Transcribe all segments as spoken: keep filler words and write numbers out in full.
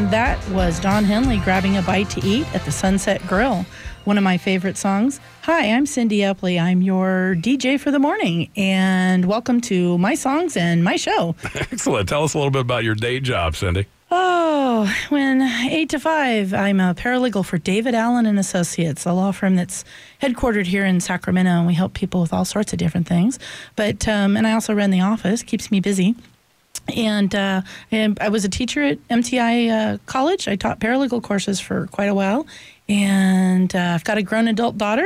And that was Don Henley grabbing a bite to eat at the Sunset Grill. One of my favorite songs. Hi, I'm Cindy Epley. I'm your D J for the morning, and welcome to my songs and my show. Excellent. Tell us a little bit about your day job, Cindy. Oh, when eight to five, I'm a paralegal for David Allen and Associates, a law firm that's headquartered here in Sacramento, and we help people with all sorts of different things. But um, and I also run the office, keeps me busy. And, uh, and I was a teacher at M T I uh, College. I taught paralegal courses for quite a while. And uh, I've got a grown adult daughter.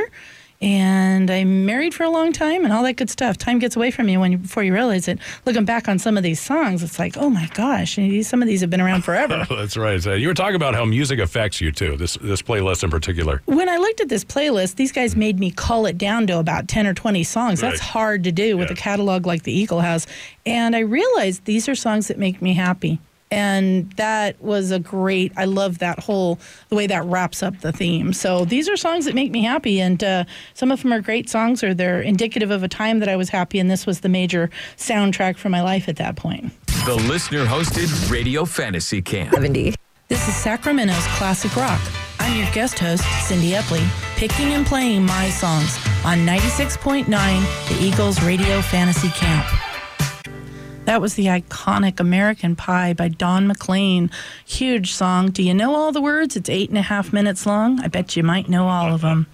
And I'm married for a long time and all that good stuff. Time gets away from you when you, before you realize it. Looking back on some of these songs, it's like, oh, my gosh, some of these have been around forever. That's right. So you were talking about how music affects you, too, this this playlist in particular. When I looked at this playlist, these guys made me cull it down to about ten or twenty songs. Right. That's hard to do with yeah. a catalog like the Eagle has. And I realized these are songs that make me happy. And that was a great, I love that whole, the way that wraps up the theme. So these are songs that make me happy, and uh, some of them are great songs, or they're indicative of a time that I was happy, and this was the major soundtrack for my life at that point. The listener-hosted Radio Fantasy Camp. seventy. This is Sacramento's Classic Rock. I'm your guest host, Cindy Epley, picking and playing my songs on ninety-six point nine, the Eagles Radio Fantasy Camp. That was the iconic American Pie by Don McLean. Huge song. Do you know all the words? It's eight and a half minutes long. I bet you might know all of them.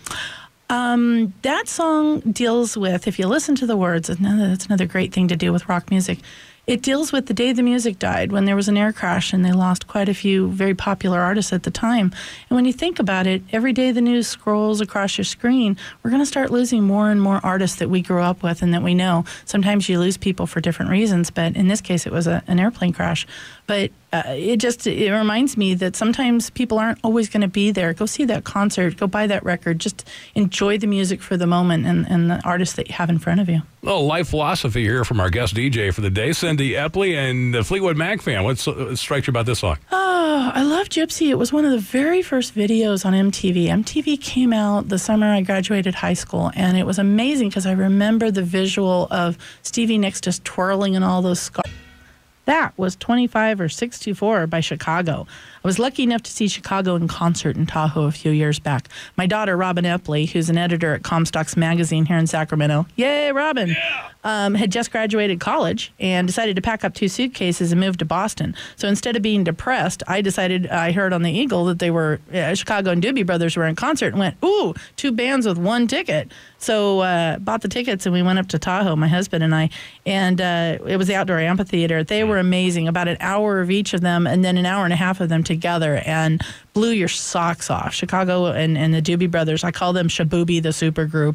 Um, that song deals with, if you listen to the words, another, that's another great thing to do with rock music. It deals with the day the music died, when there was an air crash and they lost quite a few very popular artists at the time. And when you think about it, every day the news scrolls across your screen, we're going to start losing more and more artists that we grew up with and that we know. Sometimes you lose people for different reasons, but in this case it was a, an airplane crash. But uh, it just it reminds me that sometimes people aren't always going to be there. Go see that concert, go buy that record, just enjoy the music for the moment and, and the artists that you have in front of you. Well, life philosophy here from our guest D J for the day, Cindy Epley, and the Fleetwood Mac fan. What strikes you about this song? Oh, I love Gypsy. It was one of the very first videos on M T V. M T V came out the summer I graduated high school, and it was amazing because I remember the visual of Stevie Nicks just twirling in all those scars. That was twenty-five or six two four by Chicago. I was lucky enough to see Chicago in concert in Tahoe a few years back. My daughter, Robin Epley, who's an editor at Comstocks Magazine here in Sacramento, yay, Robin, yeah. um, had just graduated college and decided to pack up two suitcases and move to Boston. So instead of being depressed, I decided, I heard on the Eagle that they were, uh, Chicago and Doobie Brothers were in concert, and went, ooh, two bands with one ticket. So uh, bought the tickets, and we went up to Tahoe, my husband and I, and uh, it was the outdoor amphitheater. They were amazing, about an hour of each of them, and then an hour and a half of them together, and blew your socks off. Chicago and, and the Doobie Brothers, I call them Shaboobie, the super group.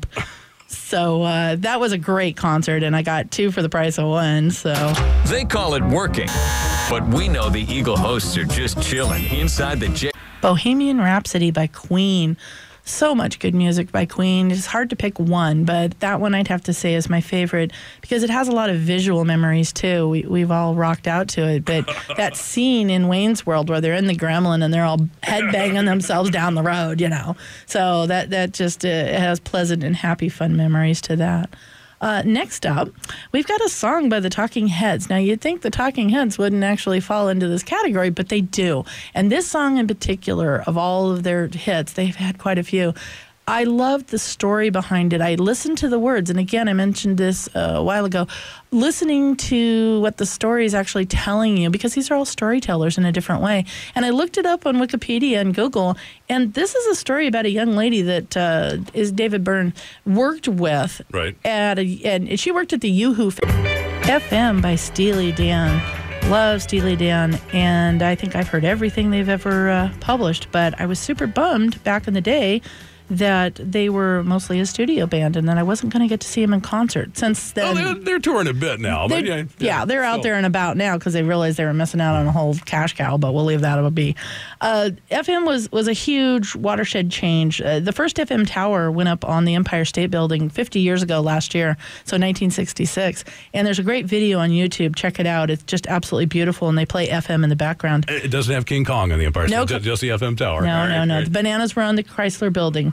So uh, that was a great concert, and I got two for the price of one. So they call it working, but we know the Eagle hosts are just chilling inside the J. Bohemian Rhapsody by Queen. So much good music by Queen. It's hard to pick one, but that one I'd have to say is my favorite because it has a lot of visual memories, too. We, we've all rocked out to it, but that scene in Wayne's World where they're in the Gremlin and they're all headbanging themselves down the road, you know. So that, that just uh, has pleasant and happy, fun memories to that. Uh, next up, we've got a song by the Talking Heads. Now, you'd think the Talking Heads wouldn't actually fall into this category, but they do. And this song in particular, of all of their hits, they've had quite a few, I loved the story behind it. I listened to the words, and again, I mentioned this uh, a while ago, listening to what the story is actually telling you, because these are all storytellers in a different way. And I looked it up on Wikipedia and Google, and this is a story about a young lady that uh, is David Byrne worked with. Right. At a, and she worked at the Yoo-Hoo F M by Steely Dan. Love Steely Dan, and I think I've heard everything they've ever uh, published, but I was super bummed back in the day that they were mostly a studio band and that I wasn't going to get to see them in concert. Since then, oh, they're, they're touring a bit now. But yeah, yeah, yeah, they're out so. there and about now because they realized they were missing out on a whole cash cow, but we'll leave that be. Uh, F M was, was a huge watershed change. Uh, the first F M tower went up on the Empire State Building fifty years ago last year, so nineteen sixty-six. And there's a great video on YouTube. Check it out. It's just absolutely beautiful, and they play F M in the background. It doesn't have King Kong on the Empire State, no, just, just the F M tower. No, right, no, no. Right. The bananas were on the Chrysler Building.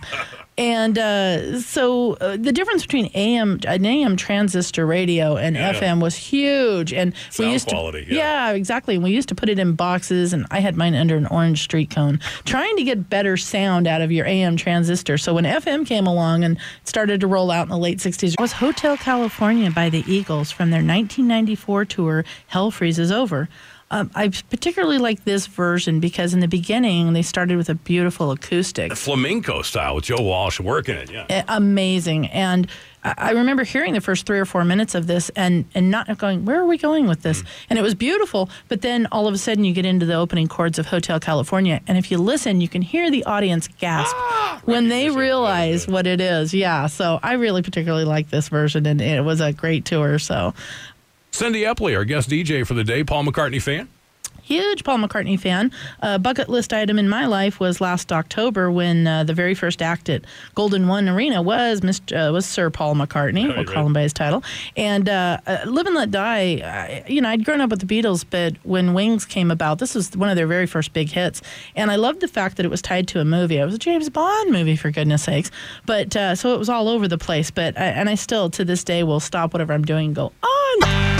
And uh, so uh, the difference between A M an A M transistor radio and Yeah. F M was huge. And Sound we used quality, to, yeah. yeah, exactly. And we used to put it in boxes, and I had mine under an orange street cone, trying to get better sound out of your A M transistor. So when F M came along and started to roll out in the late sixties, it was Hotel California by the Eagles from their nineteen ninety-four tour, Hell Freezes Over. Um, I particularly like this version because in the beginning they started with a beautiful acoustic. The flamenco style with Joe Walsh working it, yeah. A- Amazing. And I I remember hearing the first three or four minutes of this and, and not going, where are we going with this? Mm. And it was beautiful. But then all of a sudden you get into the opening chords of Hotel California. And if you listen, you can hear the audience gasp ah, when they realize what it is. Yeah. So I really particularly like this version, and it was a great tour. So. Cindy Epley, our guest D J for the day. Paul McCartney fan? Huge Paul McCartney fan. A bucket list item in my life was last October when uh, the very first act at Golden One Arena was Mister Uh, was Sir Paul McCartney. We'll call him by his title. And uh, uh, Live and Let Die, I, you know, I'd grown up with the Beatles, but when Wings came about, this was one of their very first big hits. And I loved the fact that it was tied to a movie. It was a James Bond movie, for goodness sakes. But uh, so it was all over the place. But I, And I still, to this day, will stop whatever I'm doing and go, on.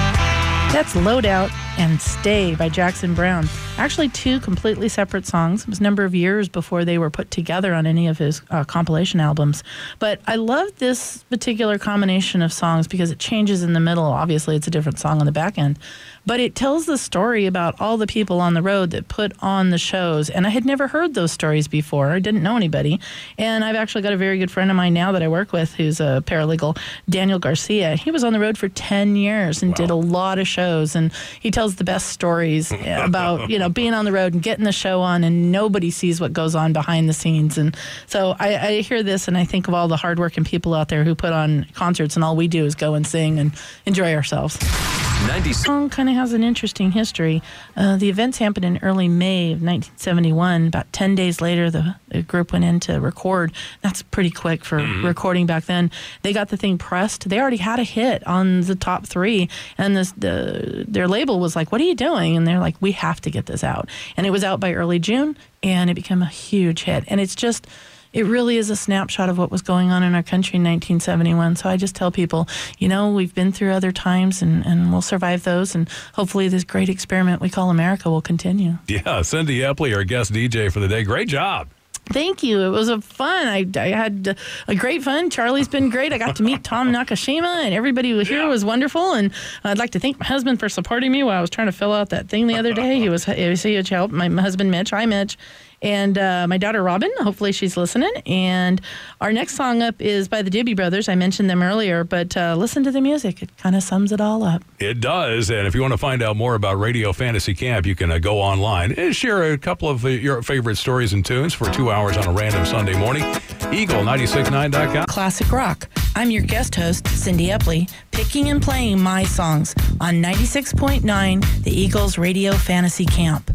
That's Loadout and Stay by Jackson Browne. Actually, two completely separate songs. It was a number of years before they were put together on any of his uh, compilation albums. But I love this particular combination of songs because it changes in the middle. Obviously, it's a different song on the back end. But it tells the story about all the people on the road that put on the shows. And I had never heard those stories before. I didn't know anybody. And I've actually got a very good friend of mine now that I work with who's a paralegal, Daniel Garcia. He was on the road for ten years and wow. did a lot of shows. And he tells the best stories about, you know, being on the road and getting the show on, and nobody sees what goes on behind the scenes. And so I, I hear this and I think of all the hardworking people out there who put on concerts, and all we do is go and sing and enjoy ourselves. The song kind of has an interesting history. Uh, the events happened in early May of nineteen seventy-one. About ten days later, the, the group went in to record. That's pretty quick for mm-hmm. recording back then. They got the thing pressed. They already had a hit on the top three, and this, the, their label was like, what are you doing? And they're like, we have to get this out. And it was out by early June, and it became a huge hit. And it's just... It really is a snapshot of what was going on in our country in nineteen seventy-one. So I just tell people, you know, we've been through other times, and, and we'll survive those. And hopefully this great experiment we call America will continue. Yeah, Cindy Epley, our guest D J for the day. Great job. Thank you. It was a fun. I, I had a great fun. Charlie's been great. I got to meet Tom Nakashima, and everybody here yeah. was wonderful. And I'd like to thank my husband for supporting me while I was trying to fill out that thing the other day. He was, he was a huge help. My, my husband, Mitch. Hi, Mitch. And uh, my daughter, Robin. Hopefully she's listening. And our next song up is by the Doobie Brothers. I mentioned them earlier, but uh, listen to the music. It kind of sums it all up. It does. And if you want to find out more about Radio Fantasy Camp, you can uh, go online and share a couple of uh, your favorite stories and tunes for two hours on a random Sunday morning. Eagle nine six nine dot com. Classic Rock. I'm your guest host, Cindy Epley, picking and playing my songs on ninety-six point nine, the Eagles Radio Fantasy Camp.